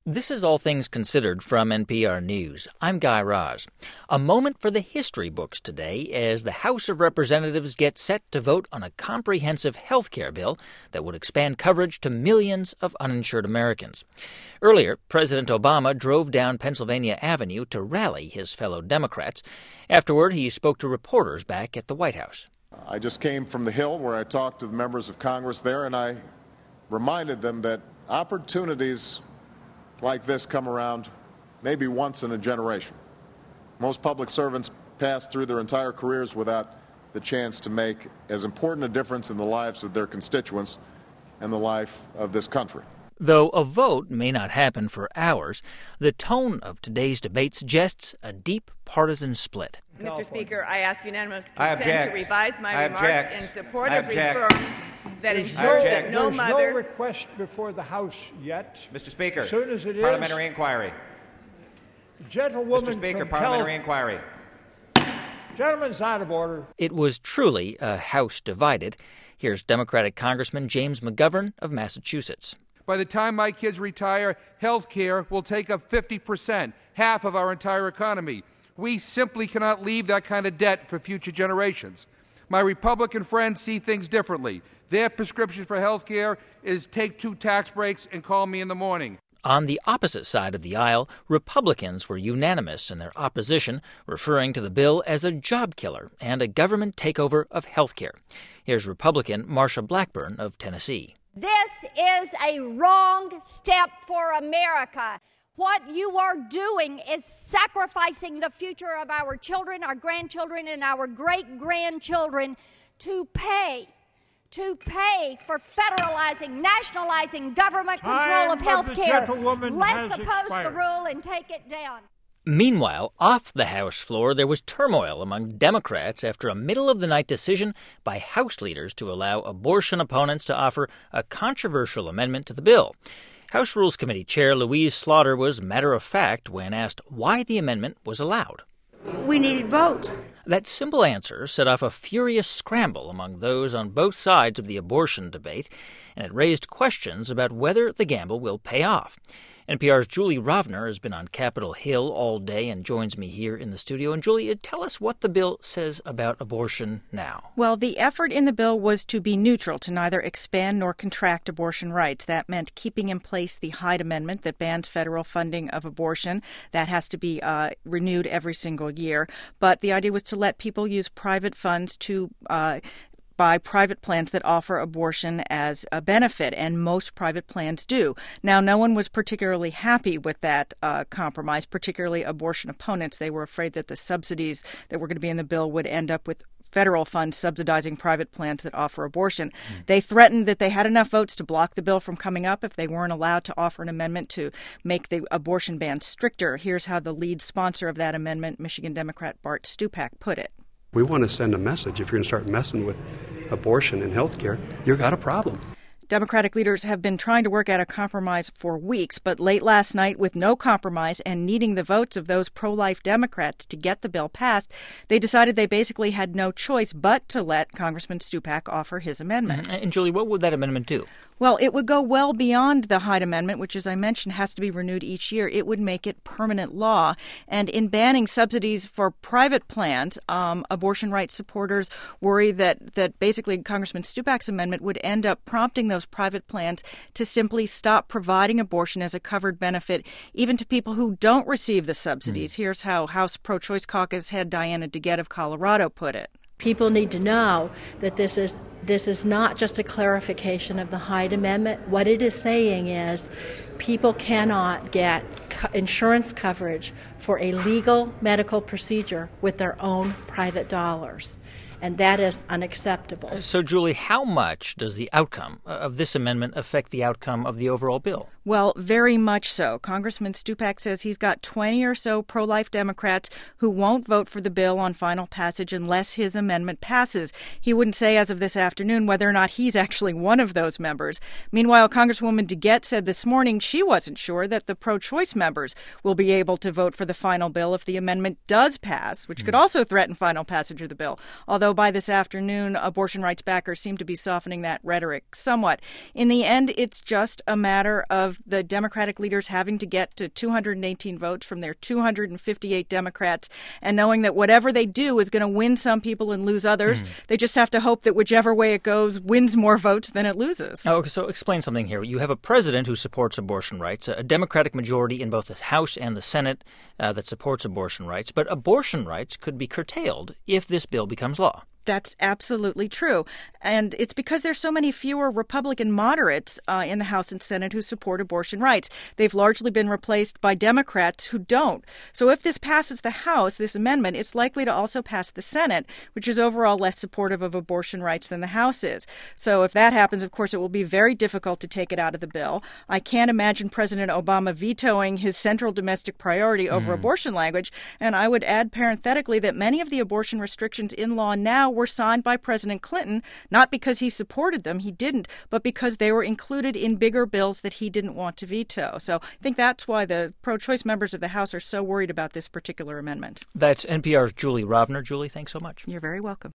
This is All Things Considered from NPR News. I'm Guy Raz. A moment for the history books today as the House of Representatives gets set to vote on a comprehensive health care bill that would expand coverage to millions of uninsured Americans. Earlier, President Obama drove down Pennsylvania Avenue to rally his fellow Democrats. Afterward, he spoke to reporters back at the White House. I just came from the Hill where I talked to the members of Congress there, and I reminded them that opportunities like this come around maybe once in a generation. Most public servants pass through their entire careers without the chance to make as important a difference in the lives of their constituents and the life of this country. Though a vote may not happen for hours, the tone of today's debate suggests a deep partisan split. Mr. Speaker, I ask unanimous consent to revise my remarks in support of reforms that ensures that no mother... There's no request before the House yet. Mr. Speaker, as soon as it parliamentary is, inquiry. Gentlewoman Mr. Speaker, from parliamentary inquiry. Gentleman's out of order. It was truly a House divided. Here's Democratic Congressman James McGovern of Massachusetts. By the time my kids retire, health care will take up 50%, half of our entire economy. We simply cannot leave that kind of debt for future generations. My Republican friends see things differently. Their prescription for health care is take 2 tax breaks and call me in the morning. On the opposite side of the aisle, Republicans were unanimous in their opposition, referring to the bill as a job killer and a government takeover of health care. Here's Republican Marsha Blackburn of Tennessee. This is a wrong step for America. What you are doing is sacrificing the future of our children, our grandchildren, and our great-grandchildren to pay for federalizing, nationalizing government control of health care. Let's oppose the rule and take it down. Meanwhile, off the House floor, there was turmoil among Democrats after a middle-of-the-night decision by House leaders to allow abortion opponents to offer a controversial amendment to the bill. House Rules Committee Chair Louise Slaughter was matter-of-fact when asked why the amendment was allowed. We needed votes. That simple answer set off a furious scramble among those on both sides of the abortion debate, and it raised questions about whether the gamble will pay off. NPR's Julie Rovner has been on Capitol Hill all day and joins me here in the studio. And Julie, tell us what the bill says about abortion now. Well, the effort in the bill was to be neutral, to neither expand nor contract abortion rights. That meant keeping in place the Hyde Amendment that bans federal funding of abortion. That has to be renewed every single year. But the idea was to let people use private funds to buy private plans that offer abortion as a benefit, and most private plans do. Now, no one was particularly happy with that compromise, particularly abortion opponents. They were afraid that the subsidies that were going to be in the bill would end up with federal funds subsidizing private plans that offer abortion. They threatened that they had enough votes to block the bill from coming up if they weren't allowed to offer an amendment to make the abortion ban stricter. Here's how the lead sponsor of that amendment, Michigan Democrat Bart Stupak, put it. We want to send a message. If you're going to start messing with abortion and health care, you've got a problem. Democratic leaders have been trying to work out a compromise for weeks, but late last night, with no compromise and needing the votes of those pro-life Democrats to get the bill passed, they decided they basically had no choice but to let Congressman Stupak offer his amendment. And Julie, what would that amendment do? Well, it would go well beyond the Hyde Amendment, which, as I mentioned, has to be renewed each year. It would make it permanent law. And in banning subsidies for private plans, abortion rights supporters worry that basically Congressman Stupak's amendment would end up prompting those private plans to simply stop providing abortion as a covered benefit, even to people who don't receive the subsidies. Here's how House Pro-Choice Caucus head Diana DeGette of Colorado put it. People need to know that this is not just a clarification of the Hyde Amendment. What it is saying is people cannot get insurance coverage for a legal medical procedure with their own private dollars. And that is unacceptable. So, Julie, how much does the outcome of this amendment affect the outcome of the overall bill? Well, very much so. Congressman Stupak says he's got 20 or so pro-life Democrats who won't vote for the bill on final passage unless his amendment passes. He wouldn't say as of this afternoon whether or not he's actually one of those members. Meanwhile, Congresswoman DeGette said this morning she wasn't sure that the pro-choice members will be able to vote for the final bill if the amendment does pass, which could also threaten final passage of the bill. Although by this afternoon, abortion rights backers seem to be softening that rhetoric somewhat. In the end, it's just a matter of of the Democratic leaders having to get to 218 votes from their 258 Democrats and knowing that whatever they do is going to win some people and lose others. They just have to hope that whichever way it goes wins more votes than it loses. Oh, so explain something here. You have a president who supports abortion rights, a Democratic majority in both the House and the Senate that supports abortion rights, but abortion rights could be curtailed if this bill becomes law. That's absolutely true. And it's because there's so many fewer Republican moderates in the House and Senate who support abortion rights. They've largely been replaced by Democrats who don't. So if this passes the House, this amendment, it's likely to also pass the Senate, which is overall less supportive of abortion rights than the House is. So if that happens, of course, it will be very difficult to take it out of the bill. I can't imagine President Obama vetoing his central domestic priority over abortion language. And I would add parenthetically that many of the abortion restrictions in law now were signed by President Clinton, not because he supported them, he didn't, but because they were included in bigger bills that he didn't want to veto. So I think that's why the pro-choice members of the House are so worried about this particular amendment. That's NPR's Julie Rovner. Julie, thanks so much. You're very welcome.